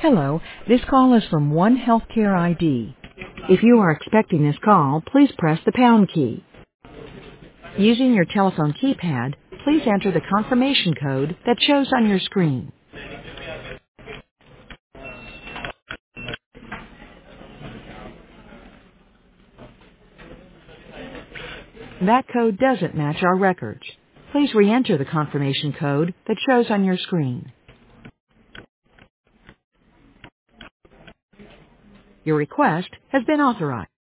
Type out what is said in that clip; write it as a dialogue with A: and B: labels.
A: Hello, this call is from One Healthcare ID. If you are expecting this call, please press the pound key. Using your telephone keypad, please enter the confirmation code that shows on your screen. That code doesn't match our records. Please re-enter the confirmation code that shows on your screen. Your request has been authorized.